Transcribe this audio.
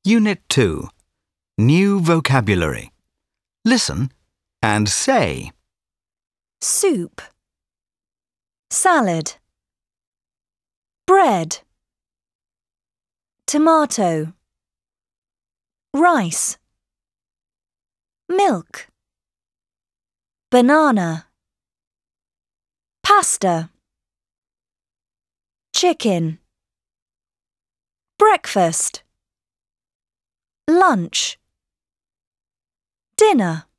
Unit 2. New vocabulary. Listen and say. Soup, salad, bread, tomato, rice, milk, banana, pasta, chicken, breakfast, lunch, dinner.